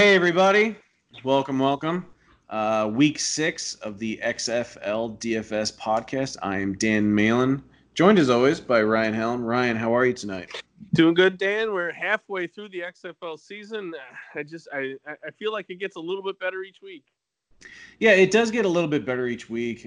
Hey, everybody. Welcome, welcome. Week 6 of the XFL DFS podcast. I am Dan Malin, joined as always by Ryan Helm. Ryan, how are you tonight? Doing good, Dan. We're halfway through the XFL season. I feel like it gets a little bit better each week. Yeah, it does get a little bit better each week.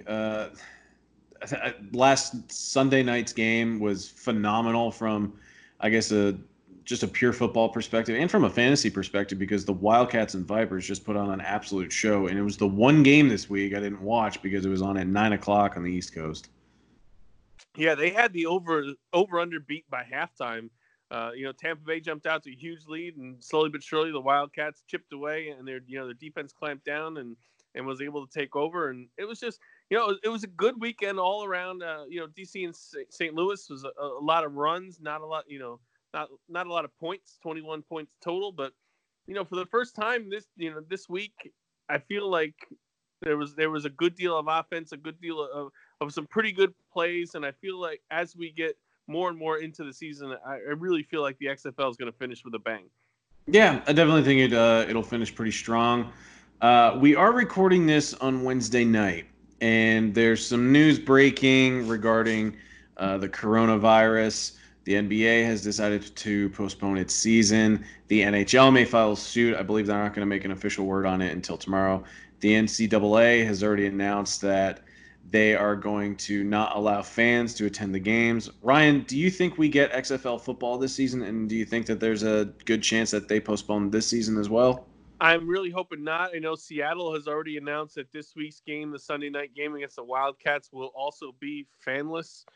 Last Sunday night's game was phenomenal from, I guess, just a pure football perspective and from a fantasy perspective because the Wildcats and Vipers just put on an absolute show. And it was the one game this week I didn't watch because it was on at 9 o'clock on the East Coast. Yeah, they had the over under beat by halftime. Tampa Bay jumped out to a huge lead, and slowly but surely the Wildcats chipped away, and their defense clamped down and was able to take over. And it was just it was a good weekend all around. DC and St. Louis was a lot of runs, not a lot not a lot of points, 21 points total, but for the first time this week, I feel like there was a good deal of offense, a good deal of some pretty good plays, and I feel like as we get more and more into the season, I really feel like the XFL is going to finish with a bang. Yeah, I definitely think it'll finish pretty strong. We are recording this on Wednesday night, and there's some news breaking regarding the coronavirus. The NBA has decided to postpone its season. The NHL may file suit. I believe they're not going to make an official word on it until tomorrow. The NCAA has already announced that they are going to not allow fans to attend the games. Ryan, do you think we get XFL football this season, and do you think that there's a good chance that they postpone this season as well? I'm really hoping not. I know Seattle has already announced that this week's game, the Sunday night game against the Wildcats, will also be fanless.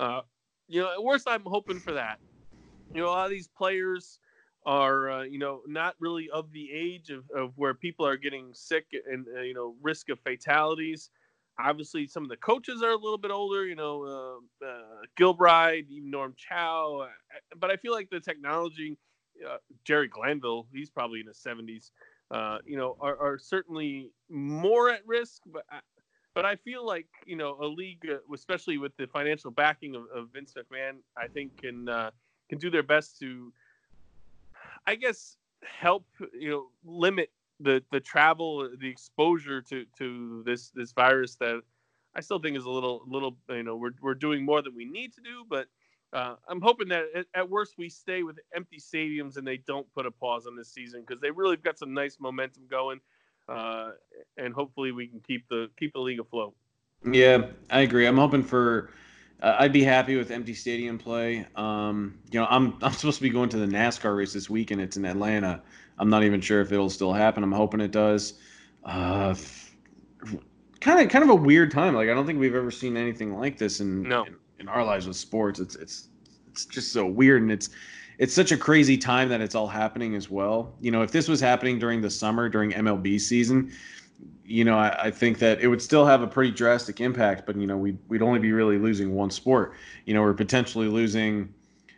At worst, I'm hoping for that. A lot of these players are, not really of the age of where people are getting sick and, risk of fatalities. Obviously, some of the coaches are a little bit older, Gilbride, even Norm Chow. But I feel like the technology, Jerry Glanville, he's probably in his 70s, are certainly more at risk. But I feel like, a league, especially with the financial backing of Vince McMahon, I think can do their best to, I guess, help limit the travel, the exposure to this virus that I still think is a little we're doing more than we need to do, but I'm hoping that at worst we stay with empty stadiums and they don't put a pause on this season because they really have got some nice momentum going, and hopefully we can keep the league afloat. Yeah, I agree. I'm hoping for. I'd be happy with empty stadium play. I'm supposed to be going to the NASCAR race this weekend. It's in Atlanta. I'm not even sure if it'll still happen. I'm hoping it does. Uh, kind of a weird time. Like I don't think we've ever seen anything like this No. in our lives with sports. It's just so weird, and it's such a crazy time that it's all happening as well. If this was happening during the summer during MLB season, I think that it would still have a pretty drastic impact, but we'd only be really losing one sport. We're potentially losing,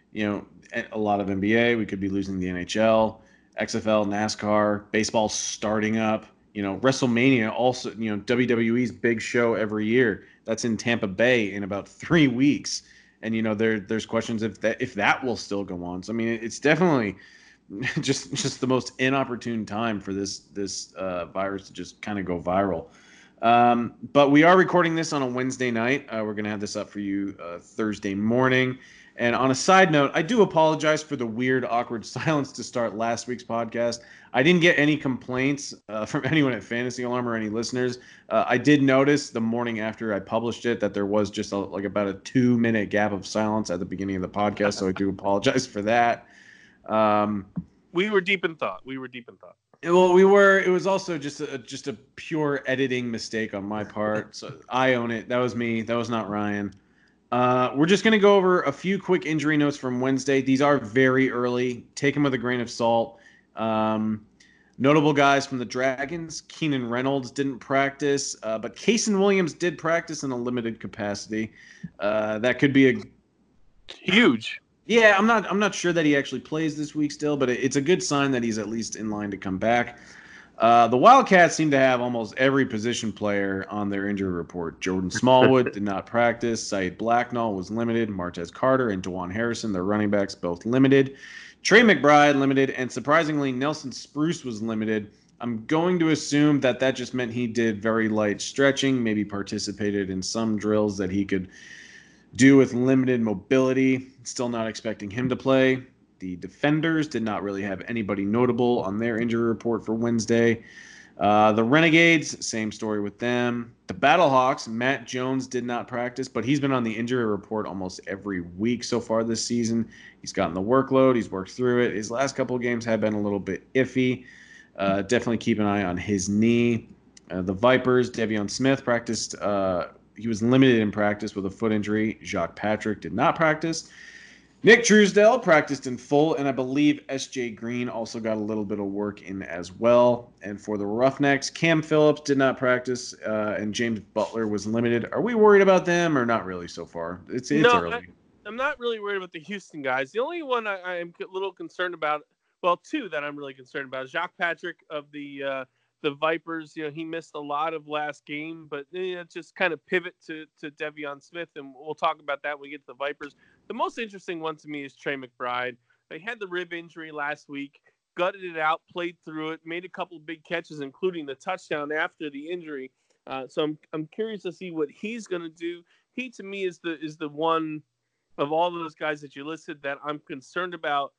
a lot of NBA. We could be losing the NHL, XFL, NASCAR, baseball starting up. WrestleMania also. WWE's big show every year. That's in Tampa Bay in about 3 weeks, and there's questions if that will still go on. So I mean, it's definitely just the most inopportune time for this virus to just kind of go viral. But we are recording this on a Wednesday night. We're going to have this up for you Thursday morning. And on a side note, I do apologize for the weird, awkward silence to start last week's podcast. I didn't get any complaints from anyone at Fantasy Alarm or any listeners. I did notice the morning after I published it that there was just about a 2-minute gap of silence at the beginning of the podcast. So I do apologize for that. We were deep in thought. Well, we were. It was also just a pure editing mistake on my part. So I own it. That was me. That was not Ryan. We're just going to go over a few quick injury notes from Wednesday. These are very early. Take them with a grain of salt. Notable guys from the Dragons. Keenan Reynolds didn't practice, but Kason Williams did practice in a limited capacity. That could be a huge. Yeah, I'm not sure that he actually plays this week still, but it's a good sign that he's at least in line to come back. The Wildcats seem to have almost every position player on their injury report. Jordan Smallwood did not practice. Saeed Blacknall was limited. Martez Carter and DeJuan Harrison, their running backs, both limited. Trey McBride limited, and surprisingly, Nelson Spruce was limited. I'm going to assume that just meant he did very light stretching, maybe participated in some drills that he could do with limited mobility. Still not expecting him to play. The defenders did not really have anybody notable on their injury report for Wednesday. The Renegades, same story with them. The Battlehawks, Matt Jones did not practice, but he's been on the injury report almost every week so far this season. He's gotten the workload. He's worked through it. His last couple of games have been a little bit iffy. Definitely keep an eye on his knee. The Vipers, Devion Smith practiced. He was limited in practice with a foot injury. Jacques Patrick did not practice. Nick Truesdell practiced in full, and I believe S.J. Green also got a little bit of work in as well. And for the Roughnecks, Cam Phillips did not practice, and James Butler was limited. Are we worried about them or not really so far? It's early. I'm not really worried about the Houston guys. The only one I am a little concerned about, well, two that I'm really concerned about, is Jacques Patrick of the Vipers. He missed a lot of last game, but just kind of pivot to Devion Smith, and we'll talk about that when we get to the Vipers. The most interesting one to me is Trey McBride. He had the rib injury last week, gutted it out, played through it, made a couple of big catches, including the touchdown after the injury. So I'm curious to see what he's going to do. He, to me, is the one of all those guys that you listed that I'm concerned about.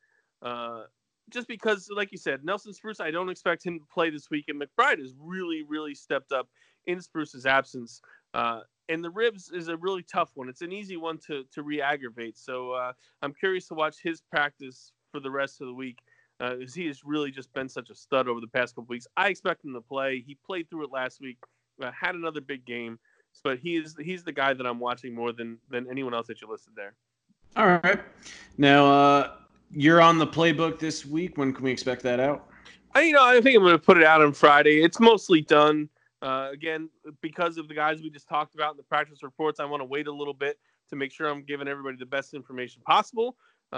Just because, like you said, Nelson Spruce, I don't expect him to play this week, and McBride has really, really stepped up in Spruce's absence. And the ribs is a really tough one. It's an easy one to re-aggravate. So I'm curious to watch his practice for the rest of the week, because he has really just been such a stud over the past couple weeks. I expect him to play. He played through it last week, had another big game, but he's the guy that I'm watching more than anyone else that you listed there. All right. Now, you're on the playbook this week. When can we expect that out? I think I'm going to put it out on Friday. It's mostly done. Again, because of the guys we just talked about in the practice reports, I want to wait a little bit to make sure I'm giving everybody the best information possible.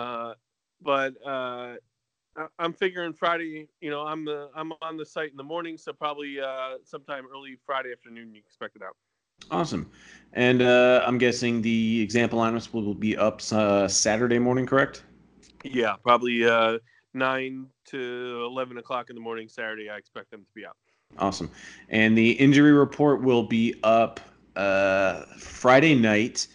But I'm figuring Friday. I'm on the site in the morning, so probably sometime early Friday afternoon you can expect it out. Awesome. And I'm guessing the example lineups will be up Saturday morning, correct? Yeah, probably 9 to 11 o'clock in the morning Saturday. I expect them to be out. Awesome. And the injury report will be up Friday night.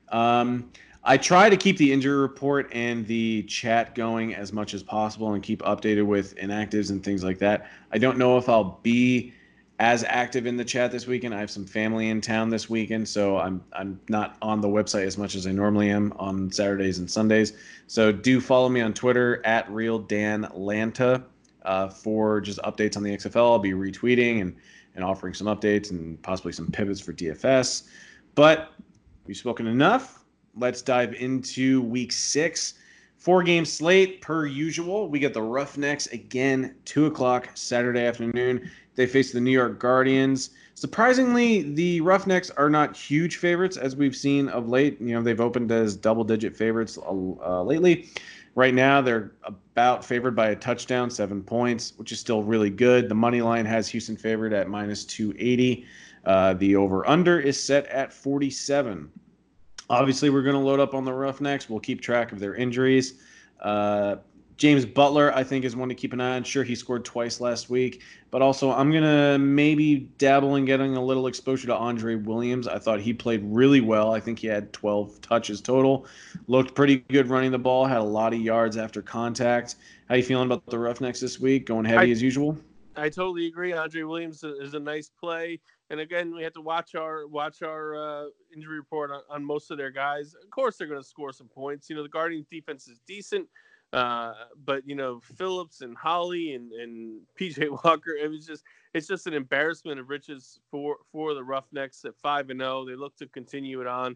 I try to keep the injury report and the chat going as much as possible and keep updated with inactives and things like that. I don't know if I'll be as active in the chat this weekend. I have some family in town this weekend, so I'm not on the website as much as I normally am on Saturdays and Sundays. So do follow me on Twitter at RealDanLanta for just updates on the XFL. I'll be retweeting and offering some updates and possibly some pivots for DFS. But we've spoken enough. Let's dive into Week 6. 4-game slate per usual. We get the Roughnecks again, 2 o'clock Saturday afternoon. They face the New York Guardians. Surprisingly, the Roughnecks are not huge favorites, as we've seen of late. They've opened as double-digit favorites lately. Right now, they're about favored by a touchdown, 7 points, which is still really good. The money line has Houston favored at minus 280. The over-under is set at 47. Obviously, we're going to load up on the Roughnecks. We'll keep track of their injuries. James Butler, I think, is one to keep an eye on. Sure, he scored twice last week. But also, I'm going to maybe dabble in getting a little exposure to Andre Williams. I thought he played really well. I think he had 12 touches total. Looked pretty good running the ball. Had a lot of yards after contact. How you feeling about the Roughnecks this week? Going heavy as usual? I totally agree. Andre Williams is a nice play. And again, we have to watch our injury report on most of their guys. Of course, they're going to score some points. The Guardians' defense is decent, but Phillips and Holly and PJ Walker. It's just an embarrassment of riches for the Roughnecks at 5-0. They look to continue it on.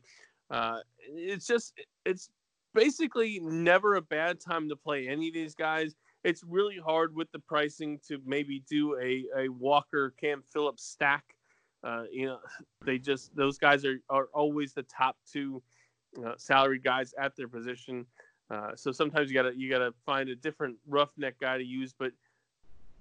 It's basically never a bad time to play any of these guys. It's really hard with the pricing to maybe do a Walker Cam Phillips stack. Those guys are always the top two salary guys at their position. So sometimes you gotta find a different Roughneck guy to use. But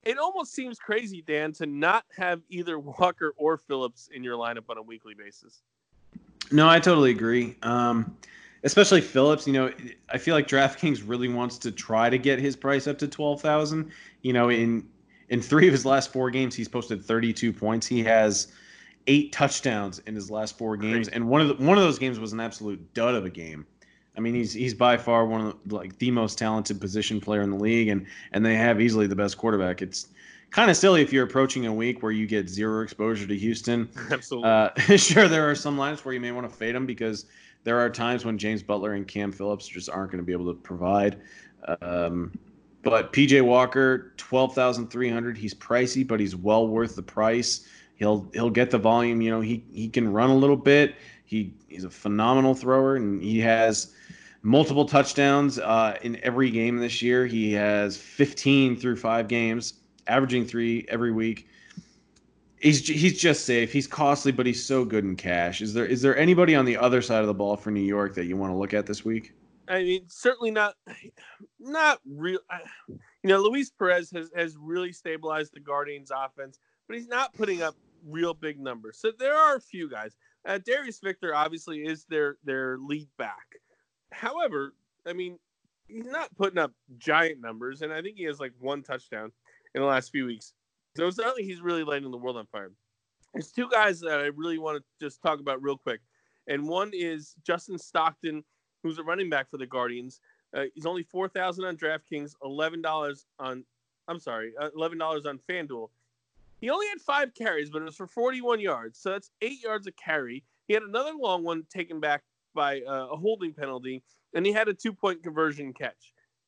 It almost seems crazy, Dan, to not have either Walker or Phillips in your lineup on a weekly basis. No, I totally agree. Especially Phillips. I feel like DraftKings really wants to try to get his price up to 12,000. In 3 of his last 4 games, he's posted 32 points. He has 8 touchdowns in his last 4 games, and one of those games was an absolute dud of a game. I mean, he's by far one of the most talented position player in the league, and they have easily the best quarterback. It's kind of silly if you're approaching a week where you get 0 exposure to Houston. Absolutely. Sure, there are some lineups where you may want to fade them because there are times when James Butler and Cam Phillips just aren't going to be able to provide. But PJ Walker, 12,300. He's pricey, but he's well worth the price. He'll get the volume. He can run a little bit. He's a phenomenal thrower, and he has multiple touchdowns in every game this year. He has 15 through 5 games, averaging 3 every week. He's just safe. He's costly, but he's so good in cash. Is there anybody on the other side of the ball for New York that you want to look at this week? I mean, certainly not real. Luis Perez has really stabilized the Guardians' offense, but he's not putting up real big numbers. So there are a few guys. Darius Victor obviously is their lead back. However, I mean, he's not putting up giant numbers, and I think he has like 1 touchdown in the last few weeks. So it's not like he's really lighting the world on fire. There's 2 guys that I really want to just talk about real quick, and one is Justin Stockton, who's a running back for the Guardians. He's only $4,000 on DraftKings, $11 on FanDuel. He only had 5 carries, but it was for 41 yards, so that's 8 yards a carry. He had another long one taken back by a holding penalty, and he had a 2-point conversion catch.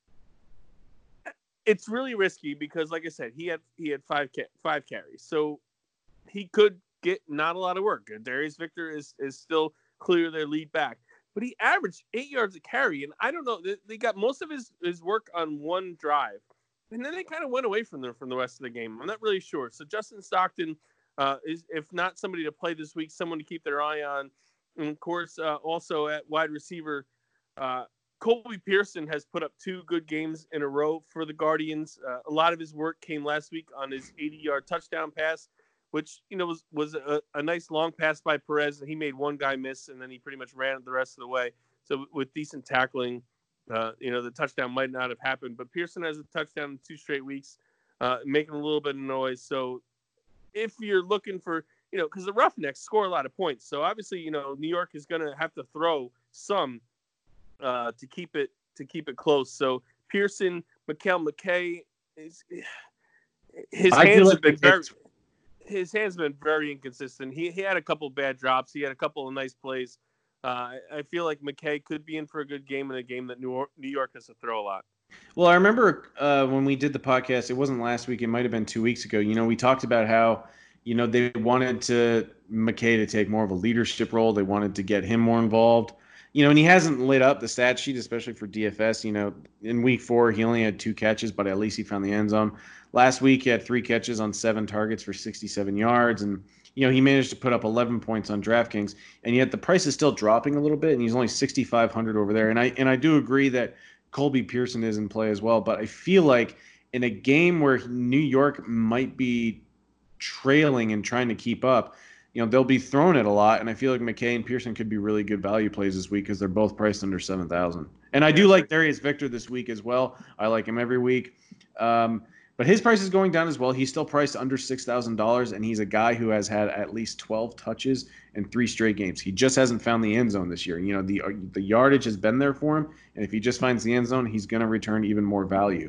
It's really risky because, like I said, he had 5 carries, so he could get not a lot of work. Darius Victor is still clear their lead back, but he averaged 8 yards a carry, and I don't know. They got most of his work on 1 drive, and then they kind of went away from the rest of the game. I'm not really sure. So Justin Stockton is, if not somebody to play this week, someone to keep their eye on. And of course, also at wide receiver, Colby Pearson has put up 2 good games in a row for the Guardians. A lot of his work came last week on his 80-yard touchdown pass, which was a nice long pass by Perez. He made 1 guy miss, and then he pretty much ran it the rest of the way. So with decent tackling, the touchdown might not have happened. But Pearson has a touchdown in 2 straight weeks, making a little bit of noise. So if you're looking for, because the Roughnecks score a lot of points, so obviously New York is going to have to throw some to keep it close. So Pearson, Mikael McKay, his hands have been very inconsistent. He had a couple bad drops. He had a couple of nice plays. I feel like McKay could be in for a good game in a game that New York has to throw a lot. Well, I remember when we did the podcast, it wasn't last week. It might have been 2 weeks ago. We talked about how, they wanted McKay to take more of a leadership role. They wanted to get him more involved. And he hasn't lit up the stat sheet, especially for DFS. In week 4, he only had 2 catches, but at least he found the end zone. Last week, he had 3 catches on 7 targets for 67 yards. And, he managed to put up 11 points on DraftKings. And yet the price is still dropping a little bit, and he's only 6,500 over there. And I do agree that Colby Pearson is in play as well. But I feel like in a game where New York might be trailing and trying to keep up, they'll be throwing it a lot, and I feel like McKay and Pearson could be really good value plays this week because they're both priced under 7,000. And I do like Darius Victor this week as well. I like him every week. But his price is going down as well. He's still priced under $6,000, and he's a guy who has had at least 12 touches in 3 straight games. He just hasn't found the end zone this year. The yardage has been there for him, and if he just finds the end zone, he's going to return even more value.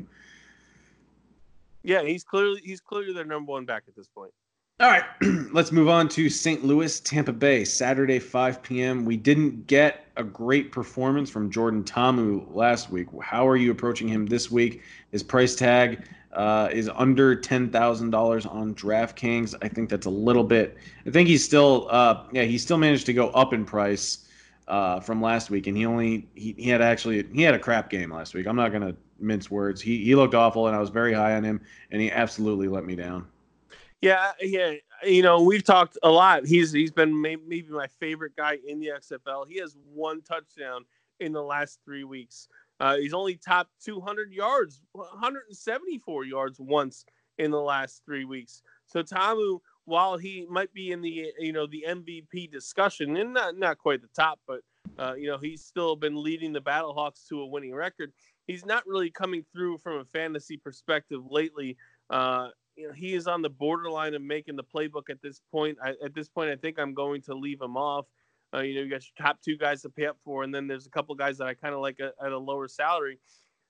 Yeah, he's clearly their number 1 back at this point. All right, let's move on to St. Louis, Tampa Bay, Saturday, 5 p.m. We didn't get a great performance from Jordan Ta'amu last week. How are you approaching him this week? His price tag is under $10,000 on DraftKings. I think that's a little bit. I think he's still, he still managed to go up in price from last week, and he had a crap game last week. I'm not gonna mince words. He looked awful, and I was very high on him, and he absolutely let me down. Yeah. We've talked a lot. He's been maybe my favorite guy in the XFL. He has 1 touchdown in the last 3 weeks. He's only topped 200 yards, 174 yards once in the last 3 weeks. So Ta'amu, while he might be in the the MVP discussion, and not quite the top, but he's still been leading the Battlehawks to a winning record. He's not really coming through from a fantasy perspective lately. He is on the borderline of making the playbook at this point. I think I'm going to leave him off. You got your top 2 guys to pay up for, and then there's a couple guys that I kind of like at a lower salary.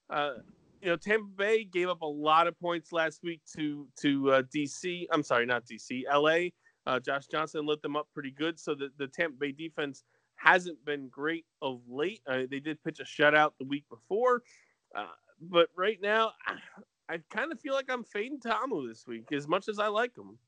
Tampa Bay gave up a lot of points last week to DC. I'm sorry, not DC, LA. Josh Johnson lit them up pretty good. So the Tampa Bay defense hasn't been great of late. They did pitch a shutout the week before. But right now, I kind of feel like I'm fading Ta'amu this week as much as I like him.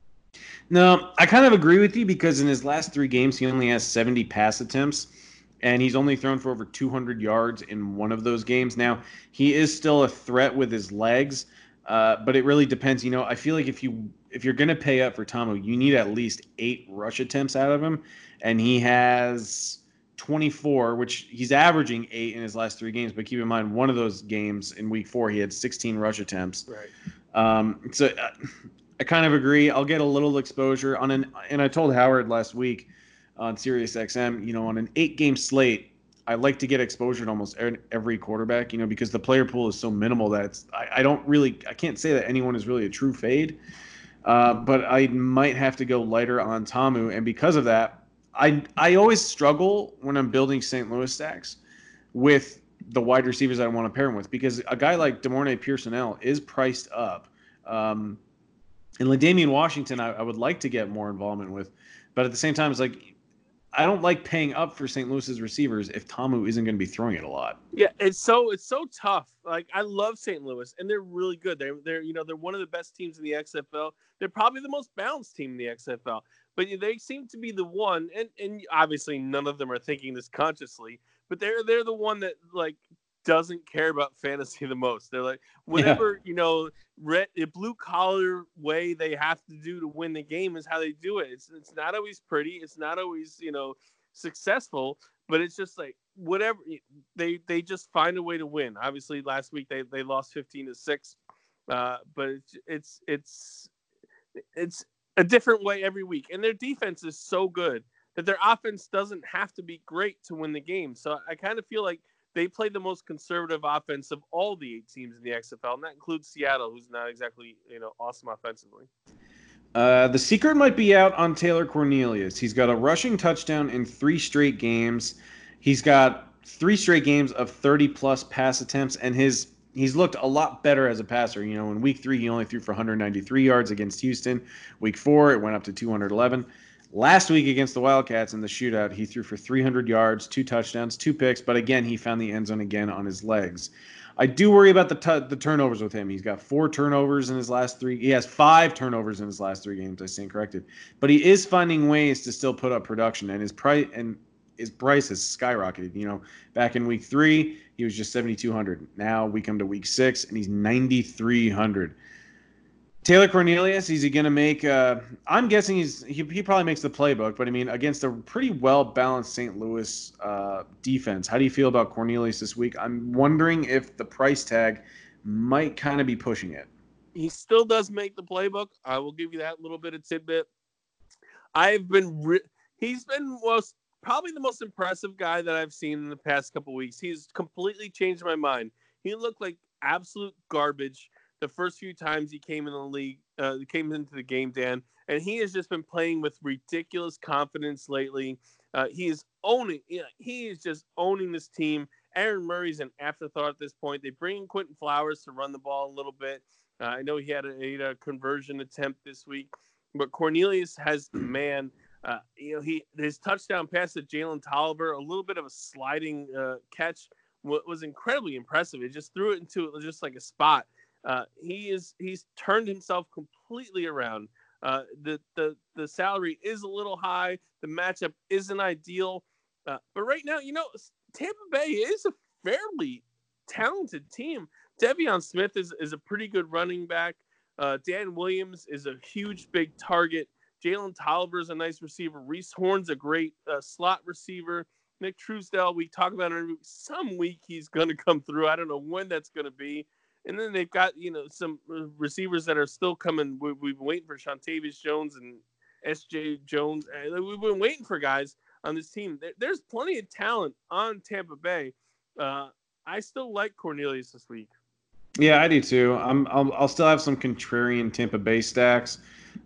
No, I kind of agree with you because in his last 3 games, he only has 70 pass attempts, and he's only thrown for over 200 yards in one of those games. Now, he is still a threat with his legs, but it really depends. I feel like if you're going to pay up for Ta'amu, you need at least 8 rush attempts out of him, and he has 24, which he's averaging 8 in his last 3 games. But keep in mind, one of those games in week 4, he had 16 rush attempts. Right. So I kind of agree. I'll get a little exposure and I told Howard last week on SiriusXM, on an 8-game slate, I like to get exposure to almost every quarterback, because the player pool is so minimal that I can't say that anyone is really a true fade. But I might have to go lighter on Ta'amu, and because of that, I always struggle when I'm building St. Louis stacks with the wide receivers I want to pair him with, because a guy like DeMornay Pearsonell is priced up. And LaDainian Washington, I would like to get more involvement with, but at the same time, it's like I don't like paying up for St. Louis's receivers if Ta'amu isn't going to be throwing it a lot. Yeah, it's so tough. Like, I love St. Louis, and they're really good. They're one of the best teams in the XFL. They're probably the most balanced team in the XFL. But they seem to be the one, and obviously none of them are thinking this consciously, but they're the one that doesn't care about fantasy the most. They're like, whatever, the blue collar way they have to do to win the game is how they do it. It's not always pretty. It's not always, successful, but it's just like whatever they just find a way to win. Obviously last week they lost 15-6. But it's a different way every week. And their defense is so good that their offense doesn't have to be great to win the game. So I kind of feel like they play the most conservative offense of all the 8 teams in the XFL, and that includes Seattle, who's not exactly, awesome offensively. The secret might be out on Taylor Cornelius. He's got a rushing touchdown in 3 straight games. He's got 3 straight games of 30-plus pass attempts, and he's looked a lot better as a passer. In week 3, he only threw for 193 yards against Houston. Week 4, it went up to 211. Last week against the Wildcats in the shootout, he threw for 300 yards, 2 touchdowns, 2 picks, but again, he found the end zone again on his legs. I do worry about the turnovers with him. He's got 4 turnovers in his last 3. He has 5 turnovers in his last 3 games. I stand corrected, but he is finding ways to still put up production, and his price has skyrocketed. Back in week 3, he was just 7,200. Now we come to week 6, and he's 9,300. Taylor Cornelius, is he going to make I'm guessing he probably makes the playbook, but I mean, against a pretty well-balanced St. Louis defense, how do you feel about Cornelius this week? I'm wondering if the price tag might kind of be pushing it. He still does make the playbook. I will give you that little bit of tidbit. He's been probably the most impressive guy that I've seen in the past couple weeks. He's completely changed my mind. He looked like absolute garbage the first few times he came in the league, came into the game, Dan, and he has just been playing with ridiculous confidence lately. He is just owning this team. Aaron Murray's an afterthought at this point. They bring in Quentin Flowers to run the ball a little bit. I know he had a conversion attempt this week, but Cornelius has the man. His touchdown pass to Jalen Tolliver, a little bit of a sliding catch, was incredibly impressive. It just threw it into just like a spot. He's turned himself completely around. The salary is a little high. The matchup isn't ideal. But right now, Tampa Bay is a fairly talented team. De'Veon Smith is a pretty good running back. Dan Williams is a huge, big target. Jalen Tolliver is a nice receiver. Reese Horn's a great slot receiver. Nick Truesdell, we talk about him some week. He's going to come through. I don't know when that's going to be. And then they've got, some receivers that are still coming. We've been waiting for Shantavius Jones and S.J. Jones. We've been waiting for guys on this team. There's plenty of talent on Tampa Bay. I still like Cornelius this week. Yeah, I do too. I'll still have some contrarian Tampa Bay stacks.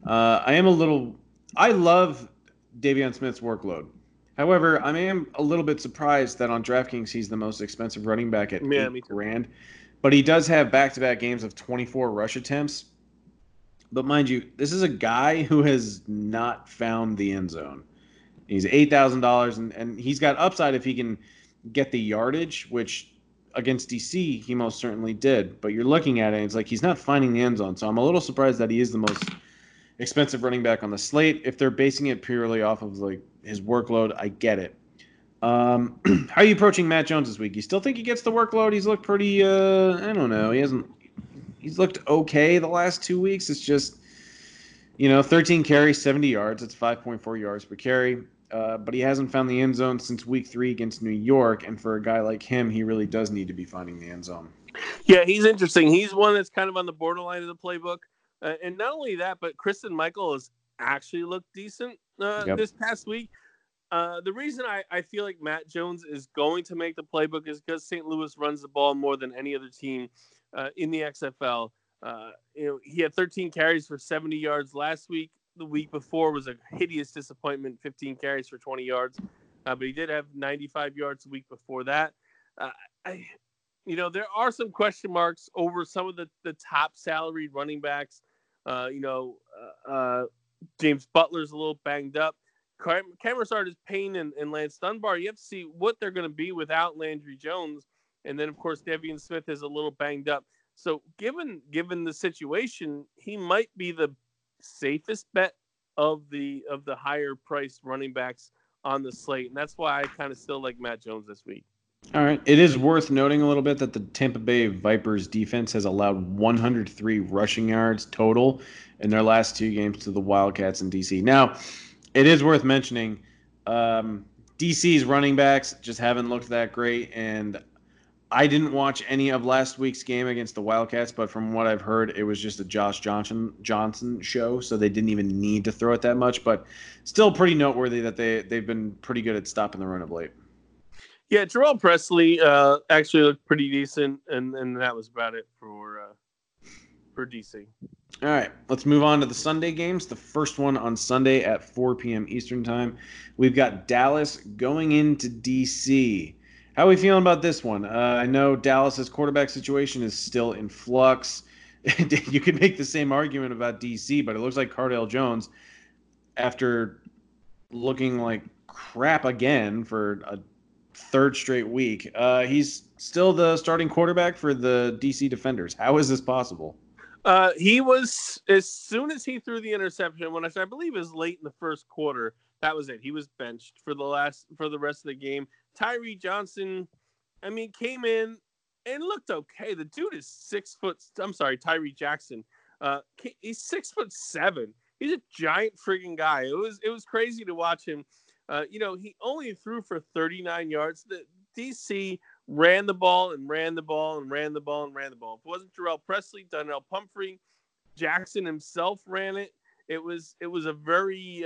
I love Davion Smith's workload. However, I am a little bit surprised that on DraftKings he's the most expensive running back at $8,000. But he does have back-to-back games of 24 rush attempts. But mind you, this is a guy who has not found the end zone. He's $8,000, and he's got upside if he can get the yardage, which against DC he most certainly did. But you're looking at it, and it's like he's not finding the end zone. So I'm a little surprised that he is the most expensive running back on the slate. If they're basing it purely off of like his workload, I get it. How are you approaching Matt Jones this week? You still think he gets the workload? He's looked pretty. I don't know. He's looked okay the last 2 weeks. It's just, 13 carries, 70 yards. It's 5.4 yards per carry. But he hasn't found the end zone since week 3 against New York. And for a guy like him, he really does need to be finding the end zone. Yeah, he's interesting. He's one that's kind of on the borderline of the playbook. And not only that, but Kristen Michael has actually looked decent this past week. The reason I feel like Matt Jones is going to make the playbook is because St. Louis runs the ball more than any other team in the XFL. He had 13 carries for 70 yards last week. The week before was a hideous disappointment, 15 carries for 20 yards. But he did have 95 yards the week before that. There are some question marks over some of the top salaried running backs. James Butler's a little banged up. Cameron Sardis, Payne, and Lance Dunbar. You have to see what they're going to be without Landry Jones. And then, of course, Davion Smith is a little banged up. So given the situation, he might be the safest bet of the higher priced running backs on the slate. And that's why I kind of still like Matt Jones this week. All right. It is worth noting a little bit that the Tampa Bay Vipers defense has allowed 103 rushing yards total in their last 2 games to the Wildcats in DC. Now, it is worth mentioning DC's running backs just haven't looked that great, and I didn't watch any of last week's game against the Wildcats, but from what I've heard, it was just a Josh Johnson show, so they didn't even need to throw it that much, but still pretty noteworthy that they've been pretty good at stopping the run of late. Yeah, Terrell Presley actually looked pretty decent, and that was about it for DC. All right, let's move on to the Sunday games. The first one on Sunday at 4 p.m. Eastern time. We've got Dallas going into DC. How are we feeling about this one? I know Dallas's quarterback situation is still in flux. You could make the same argument about DC, but it looks like Cardale Jones, after looking like crap again for a third straight week, he's still the starting quarterback for the DC Defenders. How is this possible? He was, as soon as he threw the interception, I believe it was late in the first quarter, that was it. He was benched for the rest of the game. Tyree Johnson, came in and looked okay. The dude is Tyree Jackson. He's 6'7". He's a giant friggin' guy. It was crazy to watch him. He only threw for 39 yards. The DC ran the ball and ran the ball and ran the ball and ran the ball. If it wasn't Terrell Presley, Donnell Pumphrey, Jackson himself ran it. It was a very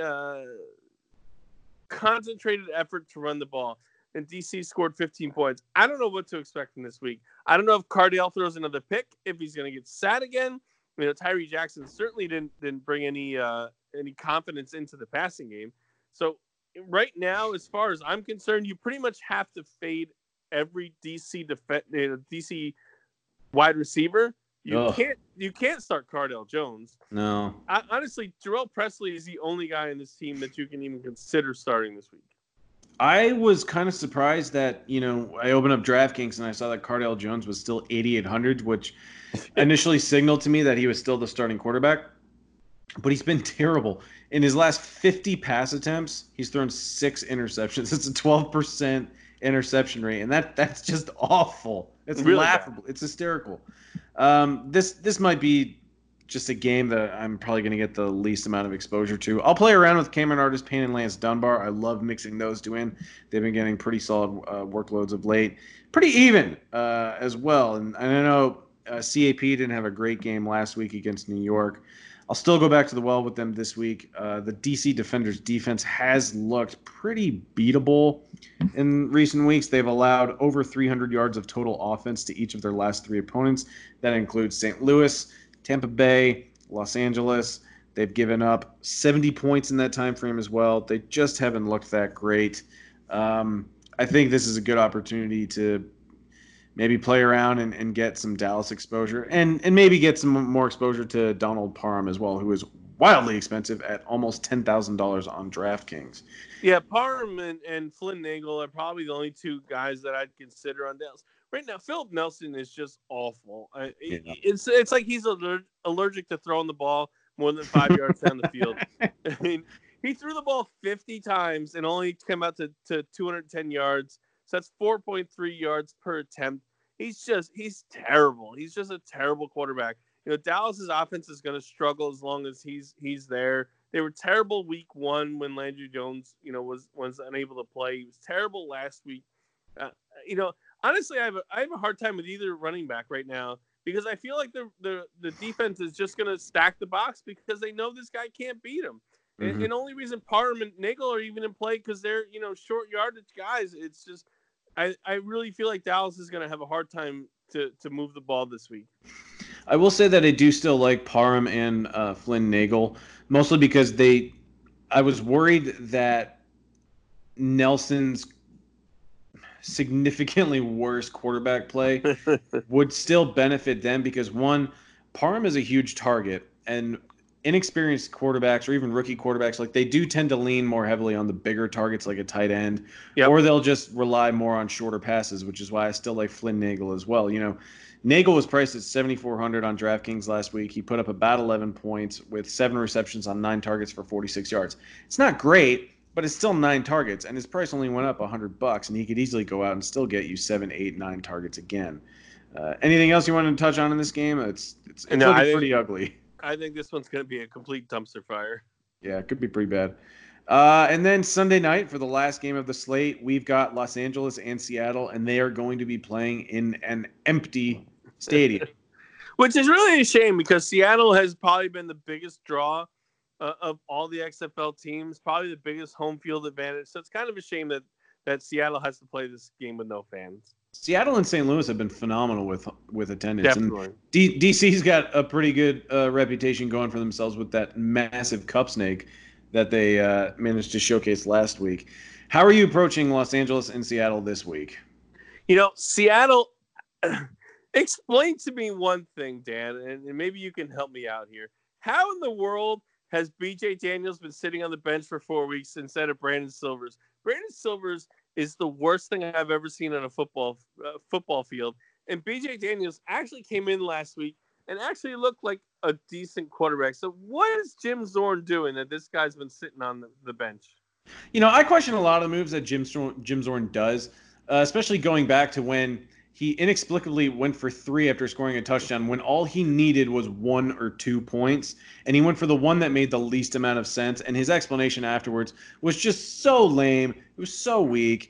concentrated effort to run the ball. And DC scored 15 points. I don't know what to expect from this week. I don't know if Cardale throws another pick, if he's going to get sat again. Tyree Jackson certainly didn't bring any confidence into the passing game. So right now, as far as I'm concerned, you pretty much have to fade every DC wide receiver. You can't start Cardale Jones. No. Honestly, Terrell Presley is the only guy in this team that you can even consider starting this week. I was kind of surprised that, I opened up DraftKings and I saw that Cardale Jones was still 8,800, which initially signaled to me that he was still the starting quarterback. But he's been terrible. In his last 50 pass attempts, he's thrown 6 interceptions. It's a 12% interception rate, and that's just awful. It's really laughable. Bad. It's hysterical. This might be just a game that I'm probably going to get the least amount of exposure to. I'll play around with Cameron Artis, Payne, and Lance Dunbar. I love mixing those two in. They've been getting pretty solid workloads of late. Pretty even as well. And I know CAP didn't have a great game last week against New York. I'll still go back to the well with them this week. The DC Defenders defense has looked pretty beatable in recent weeks. They've allowed over 300 yards of total offense to each of their last 3 opponents. That includes St. Louis, Tampa Bay, Los Angeles. They've given up 70 points in that time frame as well. They just haven't looked that great. I think this is a good opportunity to maybe play around and get some Dallas exposure and maybe get some more exposure to Donald Parham as well, who is wildly expensive at almost $10,000 on DraftKings. Yeah, Parham and Flynn Nagel are probably the only 2 guys that I'd consider on Dallas. Right now, Philip Nelson is just awful. Yeah. It's like he's allergic to throwing the ball more than 5 yards down the field. I mean, he threw the ball 50 times and only came out to 210 yards. So that's 4.3 yards per attempt. He's terrible. He's just a terrible quarterback. Dallas's offense is going to struggle as long as he's there. They were terrible week 1 when Landry Jones, was unable to play. He was terrible last week. Honestly, I have a hard time with either running back right now because I feel like the defense is just going to stack the box because they know this guy can't beat him. Mm-hmm. And the only reason Parham and Nagel are even in play because they're short yardage guys. It's just I really feel like Dallas is going to have a hard time to move the ball this week. I will say that I do still like Parham and Flynn Nagel, mostly because I was worried that Nelson's significantly worse quarterback play would still benefit them because, one, Parham is a huge target, and inexperienced quarterbacks or even rookie quarterbacks, like they do tend to lean more heavily on the bigger targets like a tight end, or they'll just rely more on shorter passes, which is why I still like Flynn Nagel as well. Nagel was priced at $7,400 on DraftKings last week. He put up about 11 points with 7 receptions on 9 targets for 46 yards. It's not great, but it's still 9 targets, and his price only went up $100, and he could easily go out and still get you 7, 8, 9 targets again. Anything else you wanted to touch on in this game? It's pretty ugly. I think this one's going to be a complete dumpster fire. Yeah, it could be pretty bad. And then Sunday night for the last game of the slate, we've got Los Angeles and Seattle, and they are going to be playing in an empty stadium. Which is really a shame because Seattle has probably been the biggest draw of all the XFL teams, probably the biggest home field advantage. So it's kind of a shame that Seattle has to play this game with no fans. Seattle and St. Louis have been phenomenal with attendance. Definitely. And DC's got a pretty good reputation going for themselves with that massive cup snake that they managed to showcase last week. How are you approaching Los Angeles and Seattle this week? Seattle, explain to me one thing, Dan, and maybe you can help me out here. How in the world has BJ Daniels been sitting on the bench for 4 weeks instead of Brandon Silvers? Brandon Silvers is the worst thing I've ever seen on a football field. And BJ Daniels actually came in last week and actually looked like a decent quarterback. So what is Jim Zorn doing that this guy's been sitting on the bench? I question a lot of the moves that Jim Zorn does, especially going back to when he inexplicably went for 3 after scoring a touchdown when all he needed was 1 or 2 points. And he went for the one that made the least amount of sense. And his explanation afterwards was just so lame. It was so weak.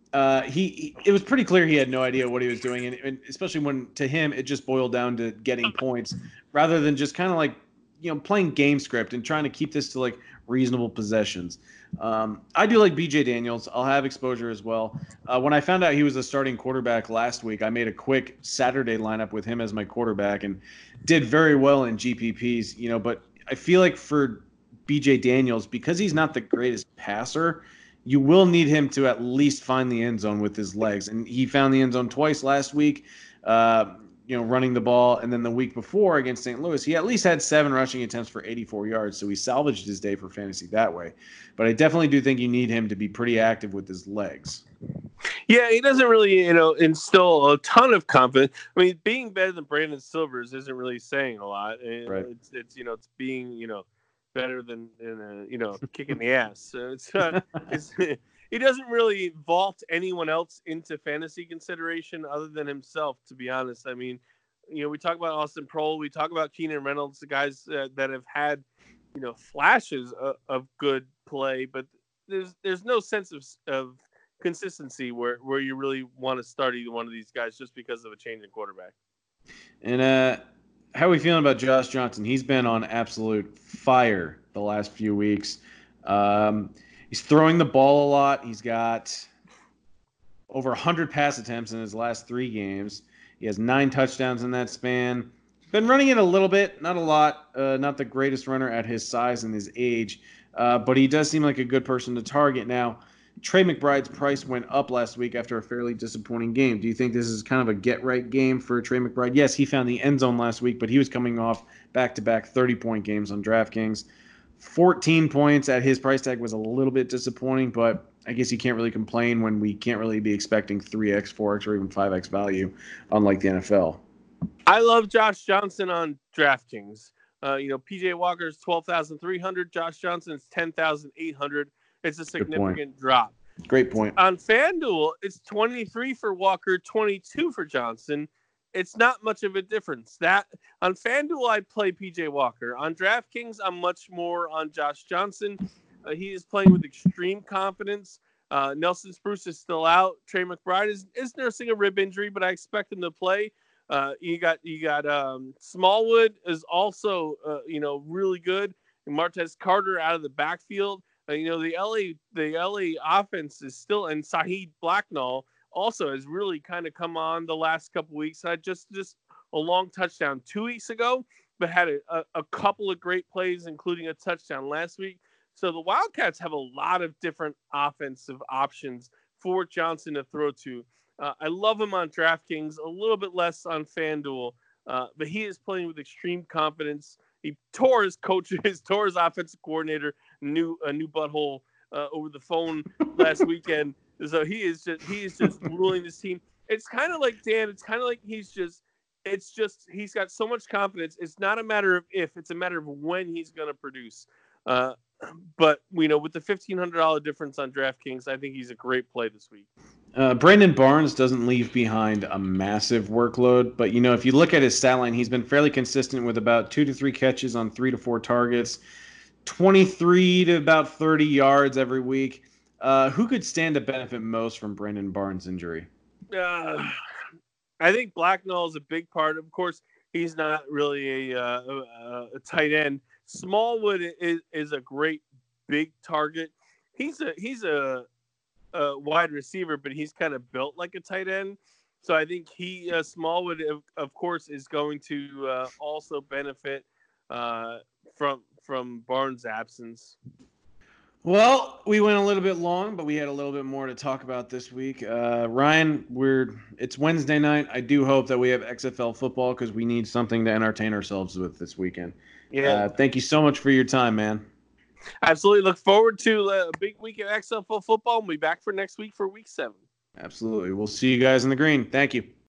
It was pretty clear he had no idea what he was doing. And especially when, to him, it just boiled down to getting points rather than just kind of like, playing game script and trying to keep this to like reasonable possessions. I do like BJ Daniels. I'll have exposure as well. When I found out he was a starting quarterback last week, I made a quick Saturday lineup with him as my quarterback and did very well in GPPs, but I feel like for BJ Daniels, because he's not the greatest passer, you will need him to at least find the end zone with his legs. And he found the end zone twice last week, running the ball. And then the week before against St. Louis, he at least had 7 rushing attempts for 84 yards. So he salvaged his day for fantasy that way. But I definitely do think you need him to be pretty active with his legs. Yeah, he doesn't really, instill a ton of confidence. I mean, being better than Brandon Silvers isn't really saying a lot. Right. It's being, better than kicking the ass. So he doesn't really vault anyone else into fantasy consideration other than himself, to be honest. I mean, we talk about Austin Proehl, we talk about Keenan Reynolds, the guys that have had, flashes of good play, but there's no sense of consistency where you really want to start either one of these guys just because of a change in quarterback. And how are we feeling about Josh Johnson? He's been on absolute fire the last few weeks. He's throwing the ball a lot. He's got over 100 pass attempts in his last 3 games. He has 9 touchdowns in that span. Been running it a little bit, not a lot. Not the greatest runner at his size and his age, but he does seem like a good person to target. Now, Trey McBride's price went up last week after a fairly disappointing game. Do you think this is kind of a get-right game for Trey McBride? Yes, he found the end zone last week, but he was coming off back-to-back 30-point games on DraftKings. 14 points at his price tag was a little bit disappointing, but I guess you can't really complain when we can't really be expecting 3x, 4x, or even 5x value, unlike the NFL. I love Josh Johnson on DraftKings. PJ Walker's 12,300. Josh Johnson's 10,800. It's a significant drop. Great point. On FanDuel, it's 23 for Walker, 22 for Johnson. It's not much of a difference. That on FanDuel, I play PJ Walker. On DraftKings, I'm much more on Josh Johnson. He is playing with extreme confidence. Nelson Spruce is still out. Trey McBride is nursing a rib injury, but I expect him to play. You got Smallwood is also really good. And Martez Carter out of the backfield. The LA offense is still, and Saheed Blacknall also has really kind of come on the last couple weeks. Had just a long touchdown 2 weeks ago, but had a couple of great plays, including a touchdown last week. So the Wildcats have a lot of different offensive options for Johnson to throw to. I love him on DraftKings, a little bit less on FanDuel, but he is playing with extreme confidence. He tore his offensive coordinator a new butthole over the phone last weekend. So he is just ruling this team. It's kind of like Dan. It's kind of like he's got so much confidence. It's not a matter of if, it's a matter of when he's going to produce. But with the $1,500 difference on DraftKings, I think he's a great play this week. Brandon Barnes doesn't leave behind a massive workload, but if you look at his stat line, he's been fairly consistent with about 2 to 3 catches on 3 to 4 targets, 23 to about 30 yards every week. Who could stand to benefit most from Brandon Barnes' injury? I think Blacknall is a big part. Of course, he's not really a tight end. Smallwood is a great big target. He's a wide receiver, but he's kind of built like a tight end. So I think Smallwood, of course, is going to also benefit from Barnes' absence. Well, we went a little bit long, but we had a little bit more to talk about this week. Ryan, it's Wednesday night. I do hope that we have XFL football because we need something to entertain ourselves with this weekend. Yeah. Thank you so much for your time, man. Absolutely. Look forward to a big week of XFL football. We'll be back for next week for week 7. Absolutely. We'll see you guys in the green. Thank you.